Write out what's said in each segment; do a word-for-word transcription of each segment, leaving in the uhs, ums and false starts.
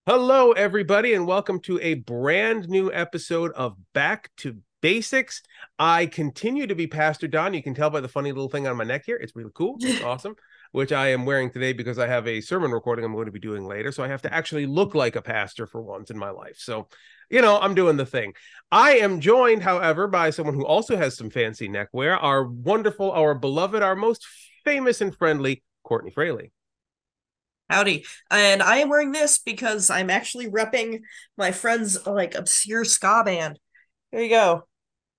Hello, everybody, and welcome to a brand new episode of Back to Basics. I continue to be Pastor Don. You can tell by the funny little thing on my neck here. It's really cool. It's awesome, which I am wearing today because I have a sermon recording I'm going to be doing later. So I have to actually look like a pastor for once in my life. So, you know, I'm doing the thing. I am joined, however, by someone who also has some fancy neckwear, our wonderful, our beloved, our most famous and friendly Courtney Fraley. Howdy. And I am wearing this because I'm actually repping my friend's like obscure ska band. There you go.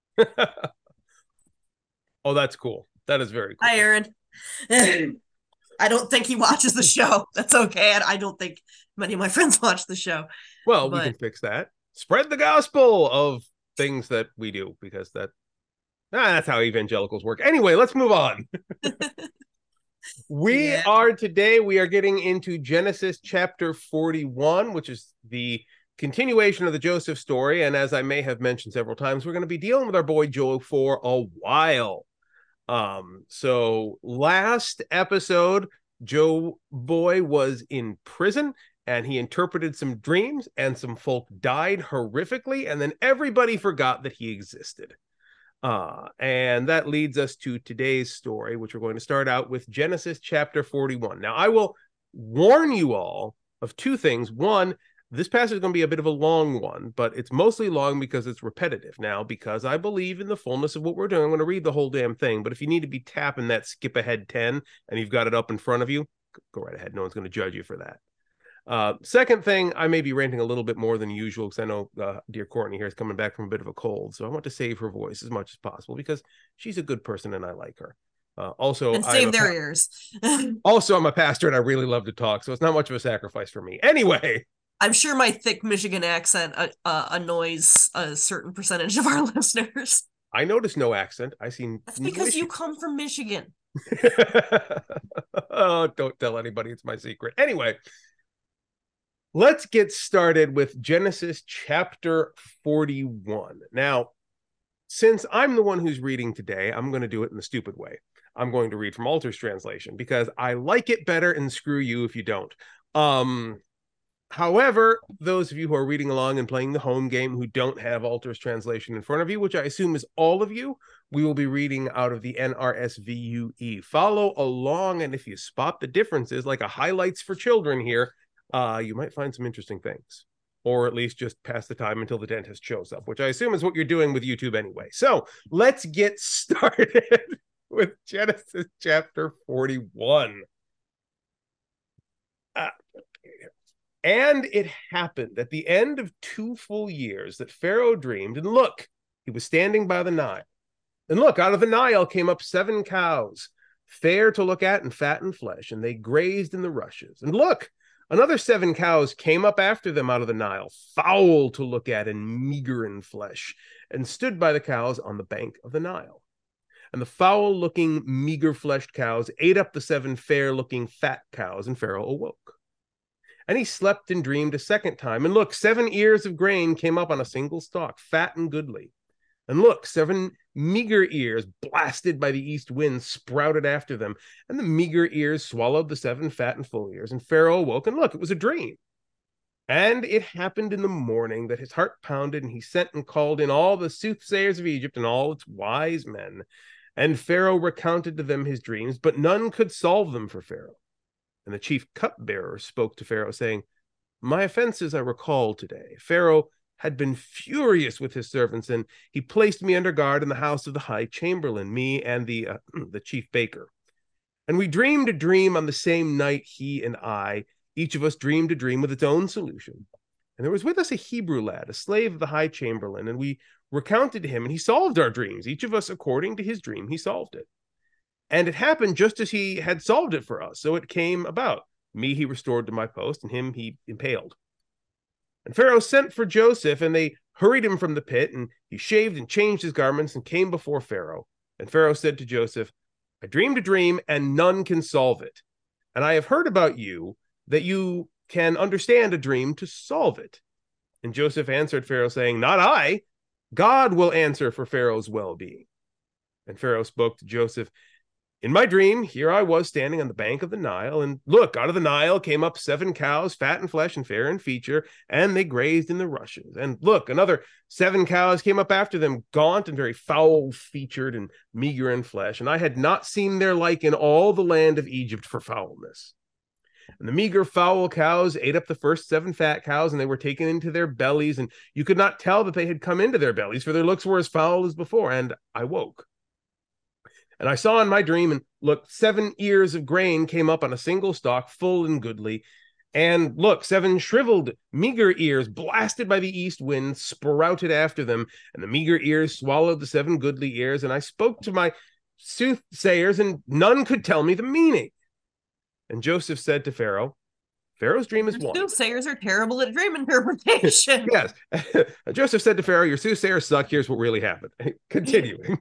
Oh, that's cool. That is very Hi, cool. Aaron. I don't think he watches the show. That's okay. And I don't think many of my friends watch the show. Well, we can But fix that. Spread the gospel of things that we do because that ah, that's how evangelicals work. Anyway, let's move on. We yeah. are today, we are getting into Genesis chapter forty-one, which is the continuation of the Joseph story. And as I may have mentioned several times, we're going to be dealing with our boy Joe for a while. Um, so last episode, Joe Boy was in prison and he interpreted some dreams, and some folk died horrifically, and then everybody forgot that he existed. Uh, and that leads us to today's story, which we're going to start out with Genesis chapter forty-one. Now, I will warn you all of two things. One, this passage is going to be a bit of a long one, but it's mostly long because it's repetitive. Now, because I believe in the fullness of what we're doing, I'm going to read the whole damn thing. But if you need to be tapping that skip ahead ten and you've got it up in front of you, go right ahead. No one's going to judge you for that. Uh, second thing, I may be ranting a little bit more than usual because I know uh, dear Courtney here is coming back from a bit of a cold. So I want to save her voice as much as possible because she's a good person and I like her. Uh, also, And I'm save a their pa- ears. also I'm a pastor and I really love to talk, so it's not much of a sacrifice for me. Anyway, I'm sure my thick Michigan accent uh, uh, annoys a certain percentage of our listeners. I notice no accent. I see That's no because you issue. come from Michigan. Oh, don't tell anybody. It's my secret. Anyway, let's get started with Genesis chapter forty-one. Now, since I'm the one who's reading today, I'm going to do it in the stupid way. I'm going to read from Alter's translation because I like it better, and screw you if you don't. Um, however, those of you who are reading along and playing the home game who don't have Alter's translation in front of you, which I assume is all of you, we will be reading out of the N R S V U E. Follow along, and if you spot the differences, like a highlights for children here, uh, you might find some interesting things. Or at least just pass the time until the dentist shows up, which I assume is what you're doing with YouTube anyway. So let's get started with Genesis chapter forty-one. Uh, and it happened at the end of two full years that Pharaoh dreamed, and look, he was standing by the Nile. And look, out of the Nile came up seven cows, fair to look at and fat in flesh, and they grazed in the rushes. And look, another seven cows came up after them out of the Nile, foul to look at and meager in flesh, and stood by the cows on the bank of the Nile. And the foul-looking, meager-fleshed cows ate up the seven fair-looking, fat cows, and Pharaoh awoke. And he slept and dreamed a second time. And look, seven ears of grain came up on a single stalk, fat and goodly. And look, seven meager ears, blasted by the east wind, sprouted after them. And the meager ears swallowed the seven fat and full ears. And Pharaoh awoke, and look, it was a dream. And it happened in the morning that his heart pounded, and he sent and called in all the soothsayers of Egypt and all its wise men. And Pharaoh recounted to them his dreams, but none could solve them for Pharaoh. And the chief cupbearer spoke to Pharaoh, saying, my offenses I recall today. Pharaoh had been furious with his servants, and he placed me under guard in the house of the high chamberlain, me and the uh, the chief baker. And we dreamed a dream on the same night, he and I. Each of us dreamed a dream with its own solution. And there was with us a Hebrew lad, a slave of the high chamberlain, and we recounted to him, and he solved our dreams. Each of us, according to his dream, he solved it. And it happened just as he had solved it for us. So it came about. Me he restored to my post, and him he impaled. And Pharaoh sent for Joseph, and they hurried him from the pit, and he shaved and changed his garments and came before Pharaoh. And Pharaoh said to Joseph, I dreamed a dream, and none can solve it. And I have heard about you that you can understand a dream to solve it. And Joseph answered Pharaoh, saying, not I. God will answer for Pharaoh's well-being. And Pharaoh spoke to Joseph, In my dream, here I was standing on the bank of the Nile, and look, out of the Nile came up seven cows, fat in flesh and fair in feature, and they grazed in the rushes. And look, another seven cows came up after them, gaunt and very foul-featured and meager in flesh, and I had not seen their like in all the land of Egypt for foulness. And the meager, foul cows ate up the first seven fat cows, and they were taken into their bellies, and you could not tell that they had come into their bellies, for their looks were as foul as before, and I woke. And I saw in my dream, and look, seven ears of grain came up on a single stalk, full and goodly. And look, seven shriveled, meager ears, blasted by the east wind, sprouted after them. And the meager ears swallowed the seven goodly ears. And I spoke to my soothsayers, and none could tell me the meaning. And Joseph said to Pharaoh, Pharaoh's dream is one. Soothsayers are terrible at dream interpretation. Yes. Joseph said to Pharaoh, your soothsayers suck. Here's what really happened. Continuing.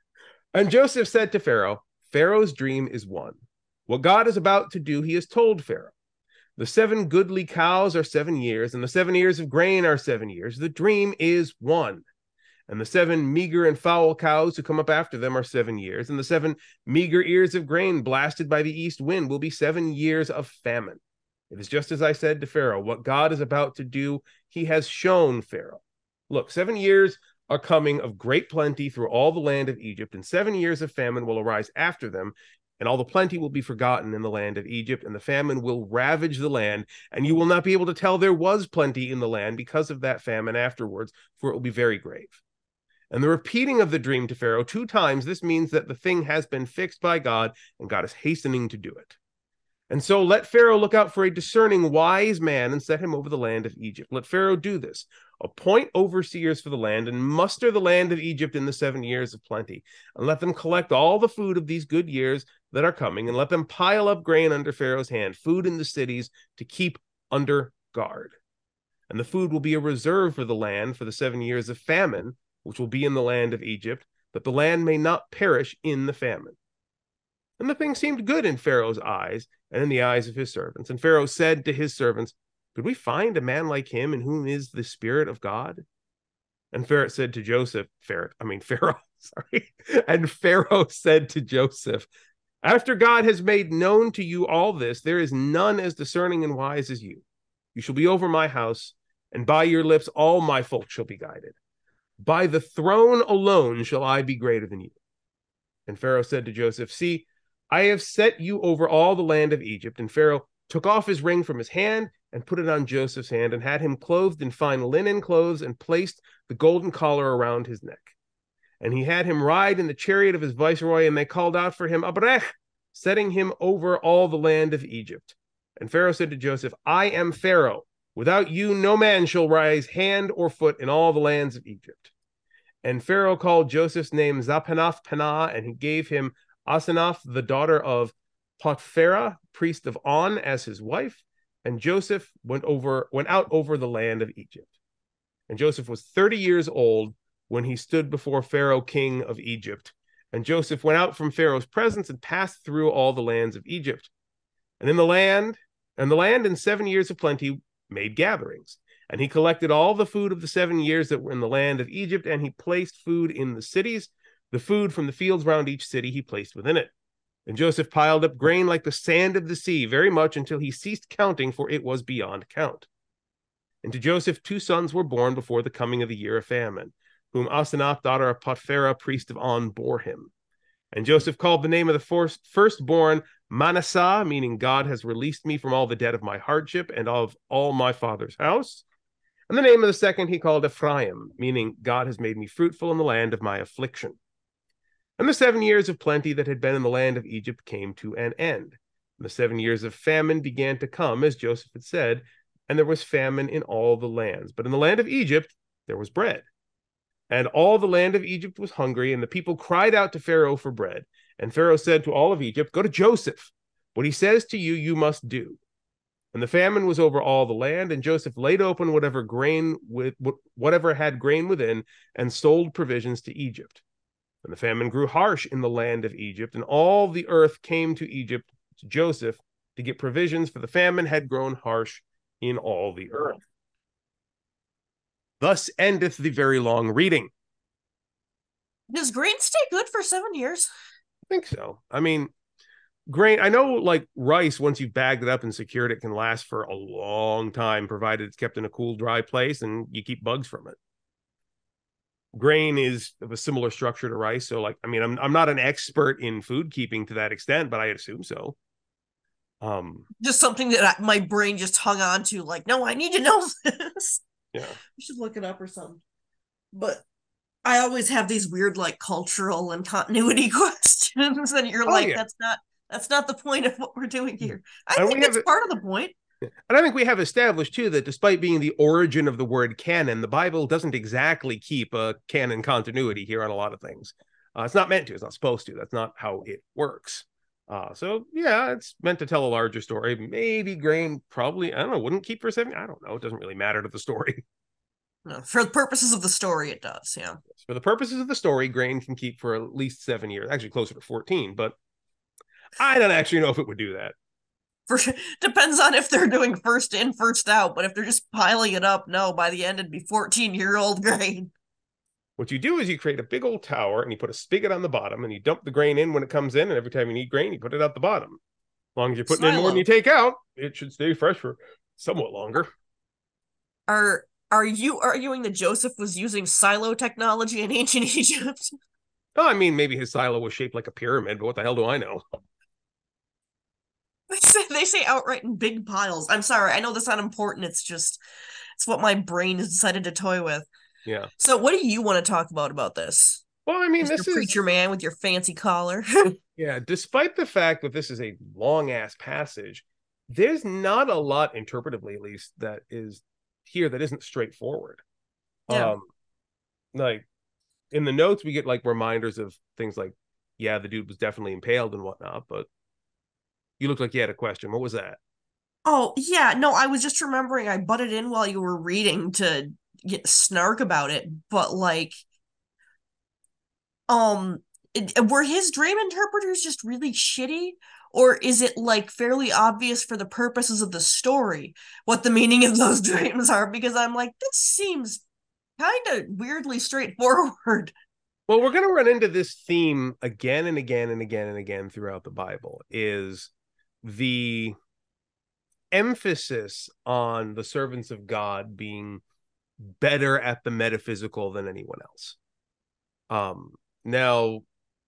And Joseph said to Pharaoh, Pharaoh's dream is one. What God is about to do, he has told Pharaoh. The seven goodly cows are seven years, and the seven ears of grain are seven years. The dream is one. And the seven meager and foul cows who come up after them are seven years, and the seven meager ears of grain blasted by the east wind will be seven years of famine. It is just as I said to Pharaoh, what God is about to do, he has shown Pharaoh. Look, seven years are coming of great plenty through all the land of Egypt, and seven years of famine will arise after them, and all the plenty will be forgotten in the land of Egypt, and the famine will ravage the land, and you will not be able to tell there was plenty in the land because of that famine afterwards, for it will be very grave. And the repeating of the dream to Pharaoh two times, this means that the thing has been fixed by God, and God is hastening to do it. And so let Pharaoh look out for a discerning, wise man and set him over the land of Egypt. Let Pharaoh do this. Appoint overseers for the land and muster the land of Egypt in the seven years of plenty. And let them collect all the food of these good years that are coming, and let them pile up grain under Pharaoh's hand, food in the cities to keep under guard. And the food will be a reserve for the land for the seven years of famine, which will be in the land of Egypt, that the land may not perish in the famine. And the thing seemed good in Pharaoh's eyes and in the eyes of his servants. And Pharaoh said to his servants, could we find a man like him in whom is the Spirit of God? And Pharaoh said to Joseph, Pharaoh, I mean, Pharaoh, sorry. And Pharaoh said to Joseph, after God has made known to you all this, there is none as discerning and wise as you. You shall be over my house, and by your lips all my folk shall be guided. By the throne alone shall I be greater than you. And Pharaoh said to Joseph, see, I have set you over all the land of Egypt. And Pharaoh took off his ring from his hand and put it on Joseph's hand, and had him clothed in fine linen clothes, and placed the golden collar around his neck. And he had him ride in the chariot of his viceroy, and they called out for him, Abrech, setting him over all the land of Egypt. And Pharaoh said to Joseph, I am Pharaoh. Without you, no man shall rise hand or foot in all the lands of Egypt. And Pharaoh called Joseph's name Zaphenath-Paneah, and he gave him Asenath, the daughter of Potiphera, priest of On, as his wife. And Joseph went over, went out over the land of Egypt. And Joseph was thirty years old when he stood before Pharaoh, king of Egypt. And Joseph went out from Pharaoh's presence and passed through all the lands of Egypt. And in the land, and the land in seven years of plenty made gatherings. And he collected all the food of the seven years that were in the land of Egypt, and he placed food in the cities. The food from the fields round each city he placed within it. And Joseph piled up grain like the sand of the sea, very much until he ceased counting, for it was beyond count. And to Joseph two sons were born before the coming of the year of famine, whom Asenath, daughter of Potiphera, priest of On, bore him. And Joseph called the name of the first, firstborn Manasseh, meaning God has released me from all the debt of my hardship and of all my father's house. And the name of the second he called Ephraim, meaning God has made me fruitful in the land of my affliction. And the seven years of plenty that had been in the land of Egypt came to an end. And the seven years of famine began to come, as Joseph had said, and there was famine in all the lands. But in the land of Egypt there was bread. And all the land of Egypt was hungry, and the people cried out to Pharaoh for bread. And Pharaoh said to all of Egypt, go to Joseph. What he says to you, you must do. And the famine was over all the land, and Joseph laid open whatever grain with whatever had grain within, and sold provisions to Egypt. And the famine grew harsh in the land of Egypt, and all the earth came to Egypt to Joseph to get provisions, for the famine had grown harsh in all the earth. Thus endeth the very long reading. Does grain stay good for seven years? think so. I mean, grain, I know like rice, once you've bagged it up and secured it, can last for a long time, provided it's kept in a cool, dry place and you keep bugs from it. Grain is of a similar structure to rice. So, like, I mean, I'm I'm not an expert in food keeping to that extent, but I assume so. Um, Just something that I, my brain just hung on to, like, no, I need to know this. yeah. We should look it up or something. But I always have these weird, like, cultural and continuity questions, and you're Oh, like, yeah. that's not that's not the point of what we're doing here. I And think we it's have- part of the point. And I think we have established, too, that despite being the origin of the word canon, the Bible doesn't exactly keep a canon continuity here on a lot of things. Uh, it's not meant to. It's not supposed to. That's not how it works. Uh, so, yeah, it's meant to tell a larger story. Maybe grain probably, I don't know, wouldn't keep for seven. I don't know. It doesn't really matter to the story. No, for the purposes of the story, it does, yeah. For the purposes of the story, grain can keep for at least seven years, actually closer to fourteen, but I don't actually know if it would do that. For, depends on if they're doing first in, first out, but if they're just piling it up, no, by the end it'd be fourteen-year-old grain. What you do is you create a big old tower and you put a spigot on the bottom and you dump the grain in when it comes in, and every time you need grain, you put it out the bottom. As long as you're putting Silo. in more than you take out, it should stay fresh for somewhat longer. Are are you arguing that Joseph was using silo technology in ancient Egypt? Oh, I mean, maybe his silo was shaped like a pyramid, but what the hell do I know? They say, they say outright in big piles. I'm sorry, I know that's not important. It's just, it's what my brain has decided to toy with. Yeah. So what do you want to talk about about this? Well, I mean, Mister this is... Preacher Man with your fancy collar. Yeah, despite the fact that this is a long-ass passage, there's not a lot, interpretively at least, that is here that isn't straightforward. Yeah. Um, like, in the notes, we get, like, reminders of things like, yeah, the dude was definitely impaled and whatnot, but you looked like you had a question. What was that? Oh, yeah. No, I was just remembering I butted in while you were reading to get snark about it, but like, um, it, were his dream interpreters just really shitty? Or is it like fairly obvious for the purposes of the story what the meaning of those dreams are? Because I'm like, this seems kind of weirdly straightforward. Well, we're going to run into this theme again and again and again and again throughout the Bible, is the emphasis on the servants of God being better at the metaphysical than anyone else. Um, now,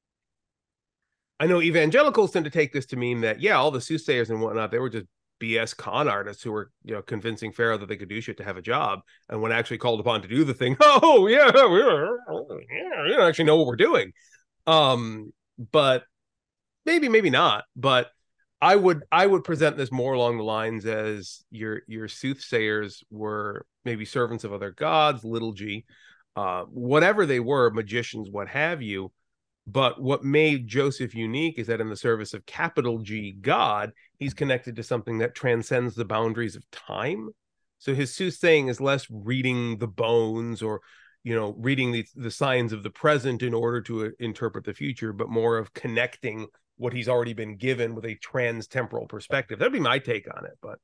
I know evangelicals tend to take this to mean that, yeah, all the soothsayers and whatnot, they were just B S con artists who were, you know, convincing Pharaoh that they could do shit to have a job. And when actually called upon to do the thing, oh, yeah, we're, yeah, we don't actually know what we're doing. Um, but maybe, maybe not. But I would I would present this more along the lines as your your soothsayers were maybe servants of other gods, little g, uh, whatever they were, magicians, what have you. But what made Joseph unique is that in the service of capital G, God, he's connected to something that transcends the boundaries of time. So his soothsaying is less reading the bones or, you know, reading the, the signs of the present in order to uh, interpret the future, but more of connecting what he's already been given with a trans-temporal perspective. That'd be my take on it, but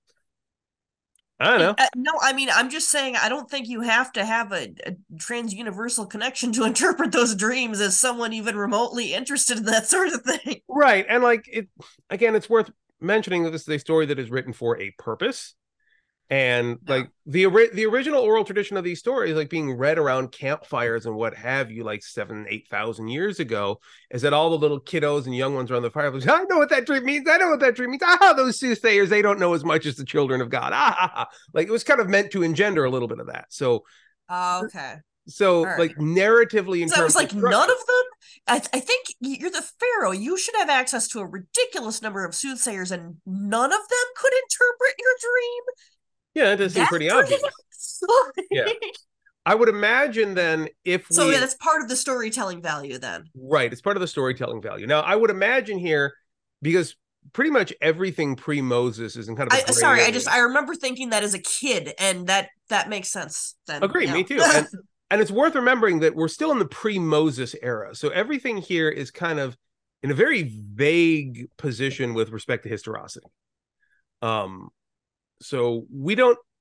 I don't know. Uh, no, I mean, I'm just saying, I don't think you have to have a, a trans-universal connection to interpret those dreams as someone even remotely interested in that sort of thing. Right. And like, it again, it's worth mentioning that this is a story that is written for a purpose. And yeah. like the the original oral tradition of these stories, like being read around campfires and what have you, like seven, eight thousand years ago, is that all the little kiddos and young ones around the fireplace, I know what that dream means. I know what that dream means. Ah, those soothsayers, they don't know as much as the children of God. Ah, ah, ah. Like it was kind of meant to engender a little bit of that. So, uh, okay. So, right. like narratively, in so terms that was like of none of them. I, th- I think you're the Pharaoh. You should have access to a ridiculous number of soothsayers, and none of them could interpret your dream. Yeah, it does seem pretty obvious. Yeah. I would imagine then if we... So yeah, that's part of the storytelling value then. Right, it's part of the storytelling value. Now, I would imagine here, because pretty much everything pre-Moses is in kind of... I, sorry, area. I just, I remember thinking that as a kid, and that that makes sense then. Agreed, yeah. me too. And, and it's worth remembering that we're still in the pre-Moses era. So everything here is kind of in a very vague position with respect to historicity. Um... So we don't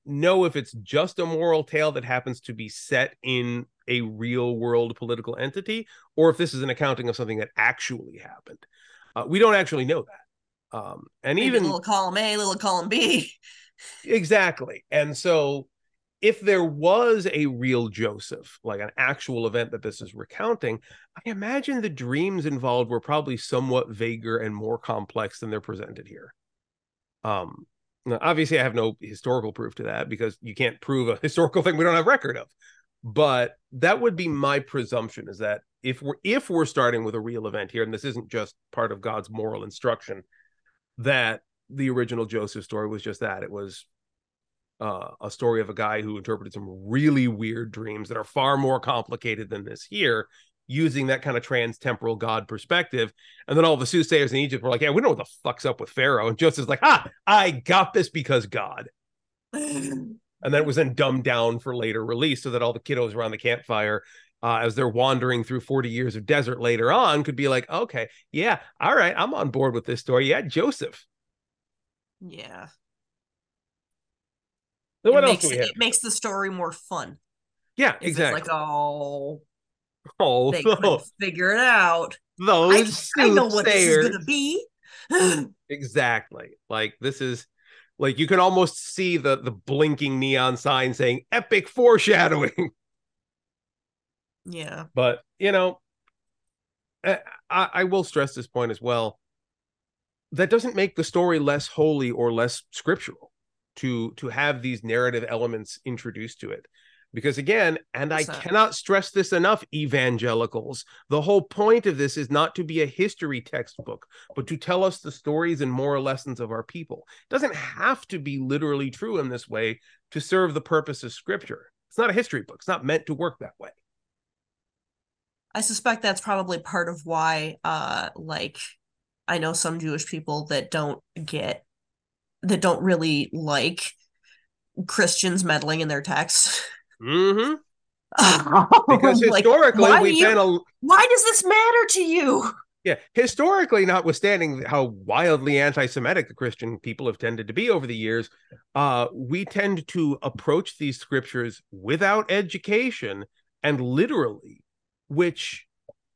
know if it's just a moral tale that happens to be set in a real world political entity, or if this is an accounting of something that actually happened. Uh, we don't actually know that. Um, and Maybe even a little column A, a little column B. Exactly. And so if there was a real Joseph, like an actual event that this is recounting, I imagine the dreams involved were probably somewhat vaguer and more complex than they're presented here. Um, now, obviously, I have no historical proof to that because you can't prove a historical thing we don't have record of. But that would be my presumption, is that if we're if we're starting with a real event here, and this isn't just part of God's moral instruction, that the original Joseph story was just that. It was uh, a story of a guy who interpreted some really weird dreams that are far more complicated than this here, using that kind of trans-temporal God perspective. And then all the soothsayers in Egypt were like, yeah, we know what the fuck's up with Pharaoh. And Joseph's like, ah, I got this because God. And then it was then dumbed down for later release so that all the kiddos around the campfire, uh, as they're wandering through forty years of desert later on, could be like, okay, yeah, all right, I'm on board with this story. Yeah, Joseph. Yeah. So what it else makes do we it, have? it makes the story more fun. Yeah, If exactly. it's like, oh, oh, they no. couldn't figure it out. Those I, I know what this is gonna be. Exactly. Like this is like you can almost see the the blinking neon sign saying epic foreshadowing. Yeah. But you know, I, I will stress this point as well. That doesn't make the story less holy or less scriptural to to have these narrative elements introduced to it. Because again, and I cannot stress this enough, evangelicals, the whole point of this is not to be a history textbook, but to tell us the stories and moral lessons of our people. It doesn't have to be literally true in this way to serve the purpose of scripture. It's not a history book. It's not meant to work that way. I suspect that's probably part of why, uh, like, I know some Jewish people that don't get, that don't really like Christians meddling in their text. Mm-hmm. Because historically, like, we've you, been a. Why does this matter to you? Yeah, historically, notwithstanding how wildly anti-Semitic the Christian people have tended to be over the years, uh, we tend to approach these scriptures without education and literally, which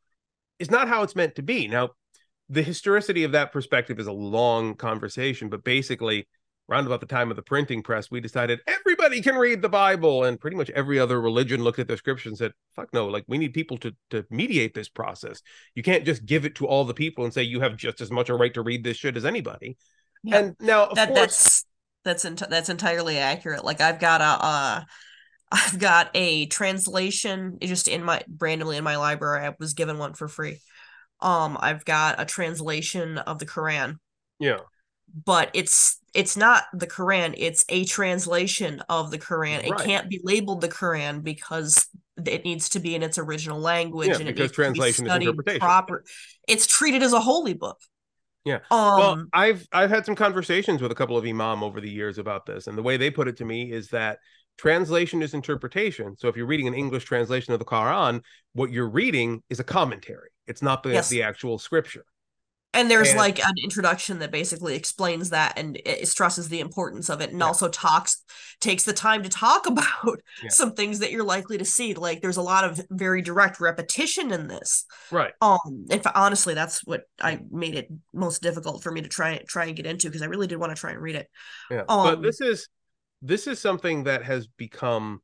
is not how it's meant to be. Now, the historicity of that perspective is a long conversation, but basically, around about the time of the printing press, we decided everybody can read the Bible, and pretty much every other religion looked at their scripture and said, fuck no, like we need people to, to mediate this process. You can't just give it to all the people and say you have just as much a right to read this shit as anybody. Yeah. And now, of that, course... That's that's, ent- that's entirely accurate. Like I've got a... Uh... I've got a translation just in my randomly in my library. I was given one for free. Um, I've got a translation of the Quran. Yeah. But it's it's not the Quran, it's a translation of the Quran. Right. It can't be labeled the Quran because it needs to be in its original language. Yeah, and because it needs translation to be is interpretation. Proper. It's treated as a holy book. Yeah. Um, well, I've I've had some conversations with a couple of imam over the years about this, and the way they put it to me is that translation is interpretation. So if you're reading an English translation of the Quran, what you're reading is a commentary. It's not the, yes. the actual scripture. And there's and, like an introduction that basically explains that and it stresses the importance of it and yeah. also talks, takes the time to talk about yeah. some things that you're likely to see. Like there's a lot of very direct repetition in this. Right. Um, in fact, honestly, that's what I made it most difficult for me to try, try and get into because I really did want to try and read it. Yeah. Um, but this is, this is something that has become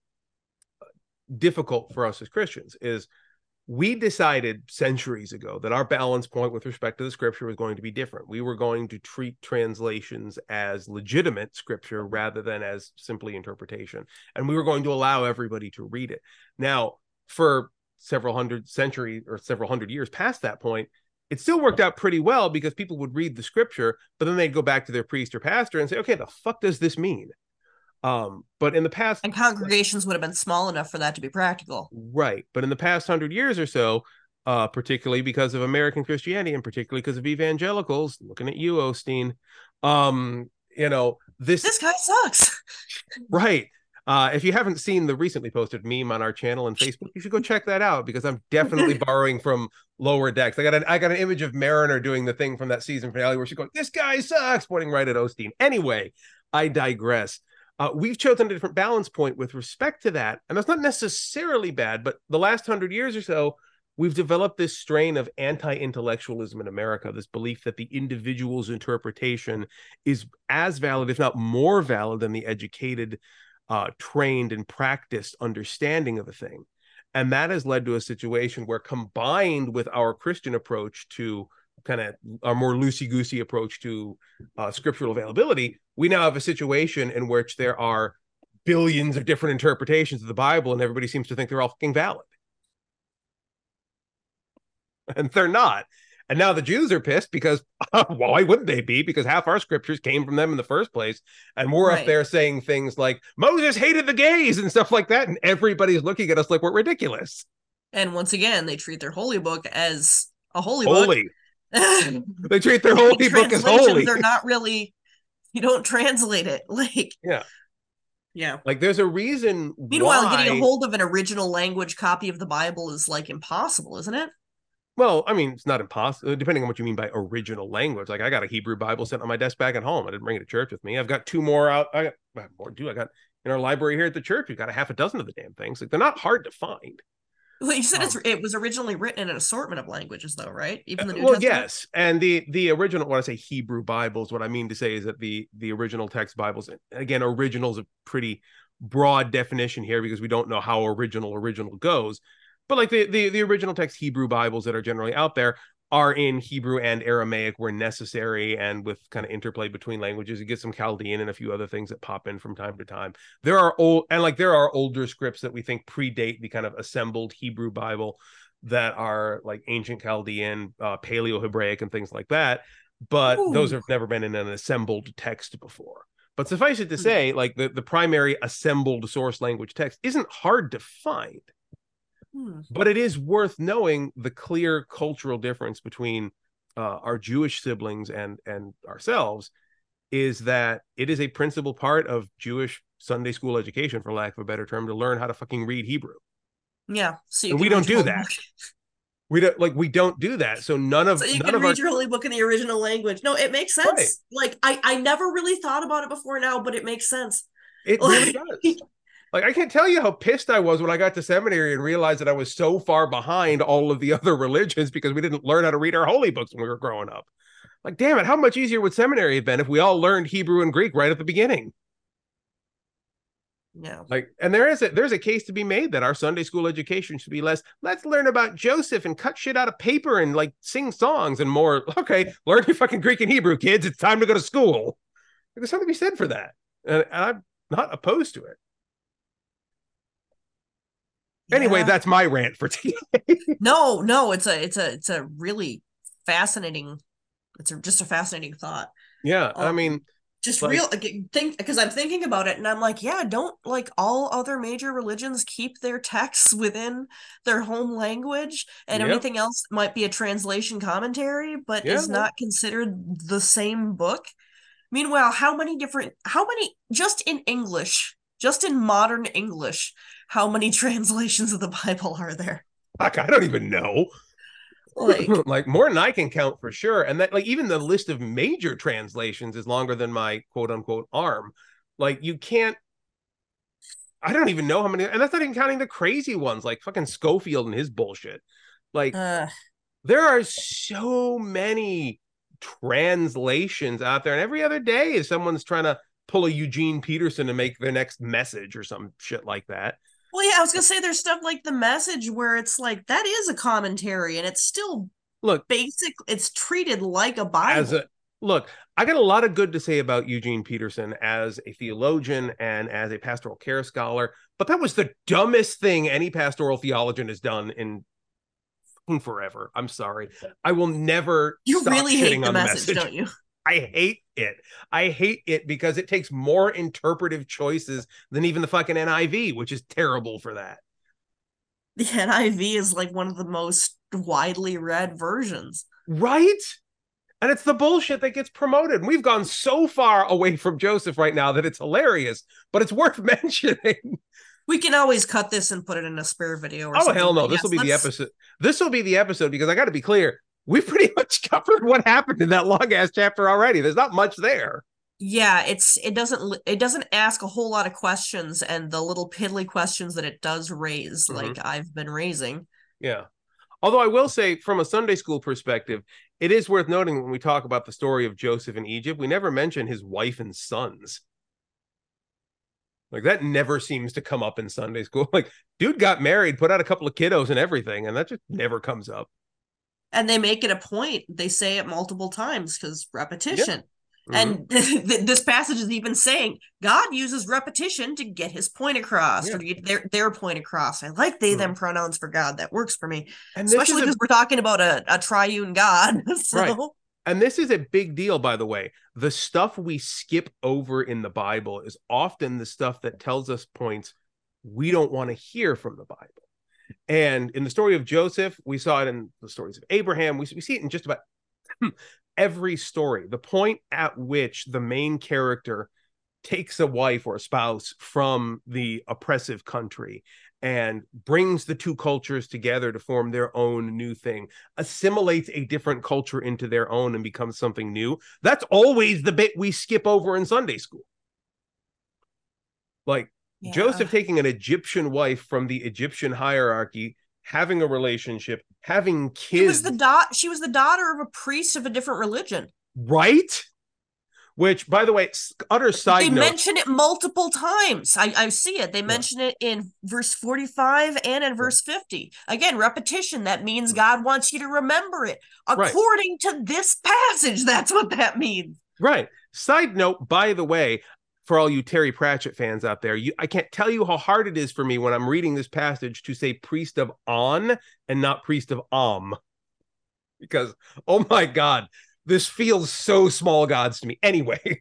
difficult for us as Christians is we decided centuries ago that our balance point with respect to the scripture was going to be different. We were going to treat translations as legitimate scripture rather than as simply interpretation. And we were going to allow everybody to read it. Now, for several hundred centuries or several hundred years past that point, it still worked out pretty well because people would read the scripture, but then they'd go back to their priest or pastor and say, okay, the fuck does this mean? Um, but in the past, and congregations would have been small enough for that to be practical, right? But in the past hundred years or so, uh, particularly because of American Christianity and particularly because of evangelicals, looking at you, Osteen, um, you know this this guy sucks, right? Uh, if you haven't seen the recently posted meme on our channel and Facebook, you should go check that out because I'm definitely borrowing from Lower Decks. I got an I got an image of Mariner doing the thing from that season finale where she's going, "This guy sucks," pointing right at Osteen. Anyway, I digress. Uh, we've chosen a different balance point with respect to that. And that's not necessarily bad, but the last hundred years or so, we've developed this strain of anti-intellectualism in America, this belief that the individual's interpretation is as valid, if not more valid, than the educated, uh, trained, and practiced understanding of a thing. And that has led to a situation where, combined with our Christian approach to kind of our more loosey-goosey approach to uh, scriptural availability, we now have a situation in which there are billions of different interpretations of the Bible, and everybody seems to think they're all fucking valid. And they're not. And now the Jews are pissed because, why wouldn't they be? Because half our scriptures came from them in the first place. And we're right up there saying things like, Moses hated the gays and stuff like that. And everybody's looking at us like we're ridiculous. And once again, they treat their holy book as a holy, holy. book. They treat their holy book as holy. They're not really, you don't translate it. Like, yeah. Yeah. Like, there's a reason. Meanwhile, why... getting a hold of an original language copy of the Bible is like impossible, isn't it? Well, I mean, it's not impossible, depending on what you mean by original language. Like, I got a Hebrew Bible sitting on my desk back at home. I didn't bring it to church with me. I've got two more out. I got I have more too. I got in our library here at the church. We've got a half a dozen of the damn things. Like, they're not hard to find. Well, you said um, it's, it was originally written in an assortment of languages, though, right? Even the New well, Testament? yes, and the the original. When I say Hebrew Bibles, what I mean to say is that the the original text Bibles, again, original is a pretty broad definition here because we don't know how original original goes. But like the, the the original text Hebrew Bibles that are generally out there are in Hebrew and Aramaic where necessary, and with kind of interplay between languages. You get some Chaldean and a few other things that pop in from time to time. There are old and like there are older scripts that we think predate the kind of assembled Hebrew Bible that are like ancient Chaldean, uh, Paleo-Hebraic, and things like that. But Ooh. Those have never been in an assembled text before. But suffice it to say, like the, the primary assembled source language text isn't hard to find. But it is worth knowing the clear cultural difference between uh, our Jewish siblings and and ourselves is that it is a principal part of Jewish Sunday school education, for lack of a better term, to learn how to fucking read Hebrew. Yeah, so and we don't do that. We don't like we don't do that. So none of so you none can of read our... your holy book in the original language. No, it makes sense. Right. Like I I never really thought about it before now, but it makes sense. It really does. Like, I can't tell you how pissed I was when I got to seminary and realized that I was so far behind all of the other religions because we didn't learn how to read our holy books when we were growing up. Like, damn it, how much easier would seminary have been if we all learned Hebrew and Greek right at the beginning? Yeah. Like, and there is a there's a case to be made that our Sunday school education should be less, let's learn about Joseph and cut shit out of paper and like sing songs, and more, okay, learn your fucking Greek and Hebrew, kids. It's time to go to school. There's something to be said for that. And, and I'm not opposed to it. Anyway, yeah. That's my rant for today. no, no, it's a, it's a, it's a really fascinating, it's a, just a fascinating thought. Yeah, um, I mean, just like, real think because I'm thinking about it, and I'm like, yeah, don't like all other major religions keep their texts within their home language, and yep. everything else might be a translation commentary, but yeah. is not considered the same book. Meanwhile, how many different, how many just in English? Just in modern English, how many translations of the Bible are there? Like, I don't even know. Like, like more than I can count for sure. And that, like, even the list of major translations is longer than my quote unquote arm. Like, you can't, I don't even know how many, and that's not even counting the crazy ones like fucking Schofield and his bullshit. Like, uh, there are so many translations out there, and every other day is someone's trying to pull a Eugene Peterson to make their next Message or some shit like that. Well, yeah, I was gonna say there's stuff like the Message where it's like that is a commentary, and it's still look basic. It's treated like a Bible. As a, look, I got a lot of good to say about Eugene Peterson as a theologian and as a pastoral care scholar, but that was the dumbest thing any pastoral theologian has done in forever. I'm sorry, I will never. You stop really hate the on message, the message, don't you? I hate it. I hate it because it takes more interpretive choices than even the fucking N I V, which is terrible for that. The N I V is like one of the most widely read versions. Right? And it's the bullshit that gets promoted. We've gone so far away from Joseph right now that it's hilarious, but it's worth mentioning. We can always cut this and put it in a spare video. Or oh, something. hell no. But this yes, will be let's... the episode. This will be the episode because I got to be clear. We've pretty much covered what happened in that long ass chapter already. There's not much there. Yeah, it's it doesn't it doesn't ask a whole lot of questions, and the little piddly questions that it does raise, like Mm-hmm. I've been raising. Yeah. Although I will say, from a Sunday school perspective, it is worth noting when we talk about the story of Joseph in Egypt, we never mention his wife and sons. Like that never seems to come up in Sunday school. Like, dude got married, put out a couple of kiddos and everything, and that just never comes up. And they make it a point. They say it multiple times because Yeah. repetition. Mm-hmm. And this passage is even saying God uses repetition to get his point across, Yeah. or to get their, their point across. I like they, them Mm-hmm. pronouns for God. That works for me, And this is especially a because we're talking about a, a triune God. right. So, And this is a big deal, by the way. The stuff we skip over in the Bible is often the stuff that tells us points we don't want to hear from the Bible. And in the story of Joseph, we saw it in the stories of Abraham. We, we see it in just about every story. The point at which the main character takes a wife or a spouse from the oppressive country and brings the two cultures together to form their own new thing, assimilates a different culture into their own and becomes something new. That's always the bit we skip over in Sunday school. Like yeah. Joseph taking an Egyptian wife from the Egyptian hierarchy, having a relationship, having She was the kids, dot she was the daughter of a priest of a different religion. right? Which, by the way, utter They side note. mention it multiple times. I, I see it. They Yeah. mention it in verse forty-five and in verse fifty. Again, repetition. That means God wants you to remember it. Right. According to this passage, that's what that means. Right. Side note, by the way, for all you Terry Pratchett fans out there, you, I can't tell you how hard it is for me when I'm reading this passage to say priest of On and not priest of Om. Because, oh my God, this feels so small gods to me. Anyway.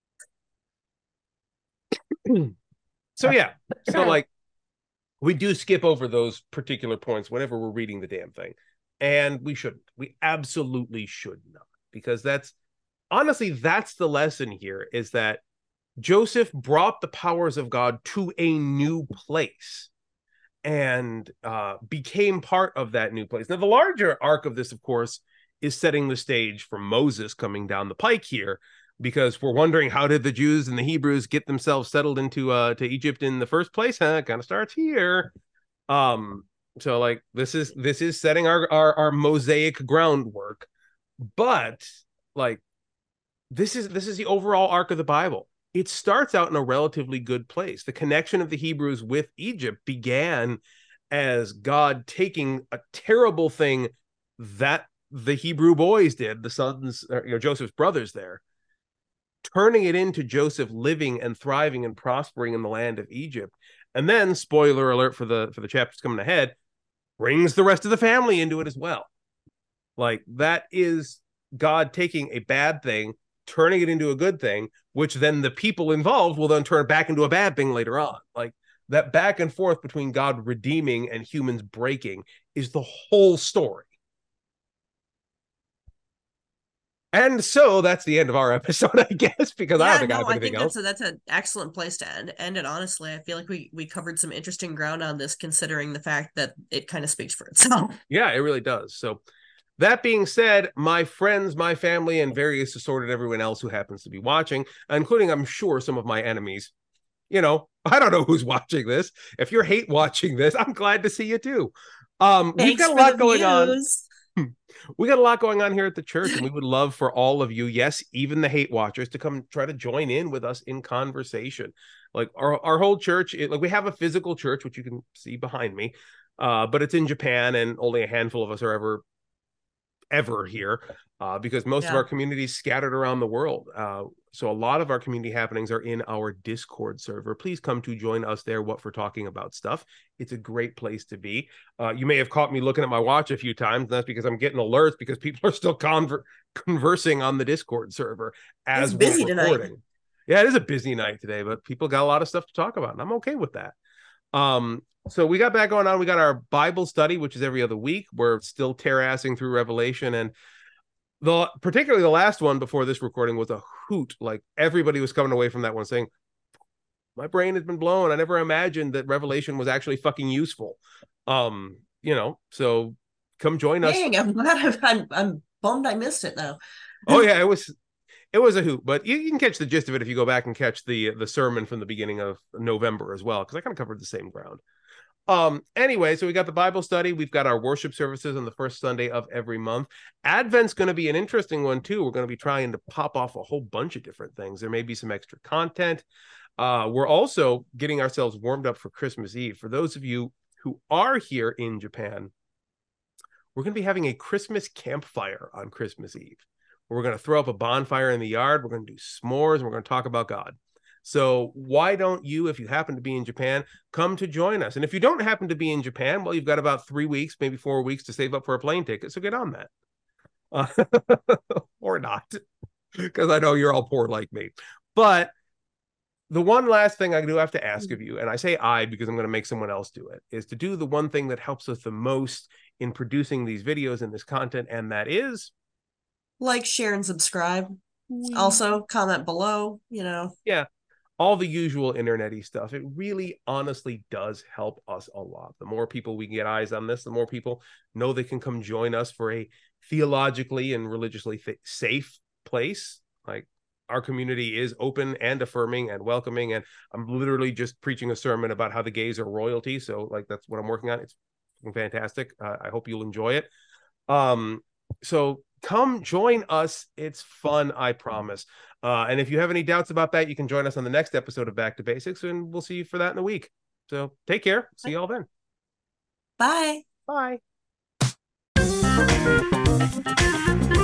So, yeah. So, like, we do skip over those particular points whenever we're reading the damn thing. And we shouldn't. We absolutely should not. Because that's, honestly, that's the lesson here, is that Joseph brought the powers of God to a new place and uh, became part of that new place. Now, the larger arc of this, of course, is setting the stage for Moses coming down the pike here, because we're wondering, how did the Jews and the Hebrews get themselves settled into uh, to Egypt in the first place? Huh? It kind of starts here. Um, so like this is this is setting our, our our Mosaic groundwork, but like this is this is the overall arc of the Bible. It starts out in a relatively good place. The connection of the Hebrews with Egypt began as God taking a terrible thing that the Hebrew boys did, the sons, you know, Joseph's brothers there, turning it into Joseph living and thriving and prospering in the land of Egypt. And then, spoiler alert for the for the chapters coming ahead, brings the rest of the family into it as well. Like that is God taking a bad thing, turning it into a good thing, which then the people involved will then turn it back into a bad thing later on. Like that back and forth between God redeeming and humans breaking is the whole story. And so that's the end of our episode, I guess, because I don't Yeah, think I no, have I anything think else. that's a, that's an excellent place to end, end it. Honestly, I feel like we we covered some interesting ground on this, considering the fact that it kind of speaks for itself. Yeah, it really does. So that being said, my friends, my family, and various assorted everyone else who happens to be watching, including, I'm sure, some of my enemies, you know, I don't know who's watching this. If you're hate watching this, I'm glad to see you too. Um, we've Thanks got a for the lot going on. views. We got a lot going on here at the church, and we would love for all of you, yes, even the hate watchers, to come try to join in with us in conversation. Like our, our whole church, it, like we have a physical church, which you can see behind me, uh, but it's in Japan, and only a handful of us are ever ever here, uh, because most yeah. of our communities scattered around the world. Uh, so a lot of our community happenings are in our Discord server. Please come to join us there. What for talking about stuff. It's a great place to be. Uh, you may have caught me looking at my watch a few times. And that's because I'm getting alerts because people are still conver- conversing on the Discord server as it's busy we're recording. Tonight. Yeah, it is a busy night today, but people got a lot of stuff to talk about, and I'm okay with that. Um, so we got that going on. We got our Bible study, which is every other week. We're still terrassing through Revelation, and the particularly the last one before this recording was a hoot. Like everybody was coming away from that one saying, my brain has been blown. I never imagined that Revelation was actually fucking useful. Um, you know, so come join us. Dang, I'm glad I'm, I'm, I'm bummed I missed it though. Oh yeah, it was it was a hoot, but you, you can catch the gist of it if you go back and catch the the sermon from the beginning of November as well, because I kind of covered the same ground. Um, anyway, so we got the Bible study. We've got our worship services on the first Sunday of every month. Advent's going to be an interesting one too. We're going to be trying to pop off a whole bunch of different things. There may be some extra content. Uh, we're also getting ourselves warmed up for Christmas Eve. For those of you who are here in Japan, we're going to be having a Christmas campfire on Christmas Eve. We're going to throw up a bonfire in the yard. We're going to do s'mores, and we're going to talk about God. So why don't you, if you happen to be in Japan, come to join us? And if you don't happen to be in Japan, well, you've got about three weeks, maybe four weeks to save up for a plane ticket. So get on that. Uh, or not, because I know you're all poor like me. But the one last thing I do have to ask of you, and I say I because I'm going to make someone else do it, is to do the one thing that helps us the most in producing these videos and this content, and that is like, share, and subscribe. Also, comment below, you know. Yeah. All the usual internet-y stuff. It really honestly does help us a lot. The more people we can get eyes on this, the more people know they can come join us for a theologically and religiously th- safe place. Like, our community is open and affirming and welcoming. And I'm literally just preaching a sermon about how the gays are royalty. So like, that's what I'm working on. It's fantastic. Uh, I hope you'll enjoy it. Um, so come join us. It's fun, I promise. Uh, and if you have any doubts about that, you can join us on the next episode of Back to Basics, and we'll see you for that in a week. So take care. See y'all then. Bye. Bye.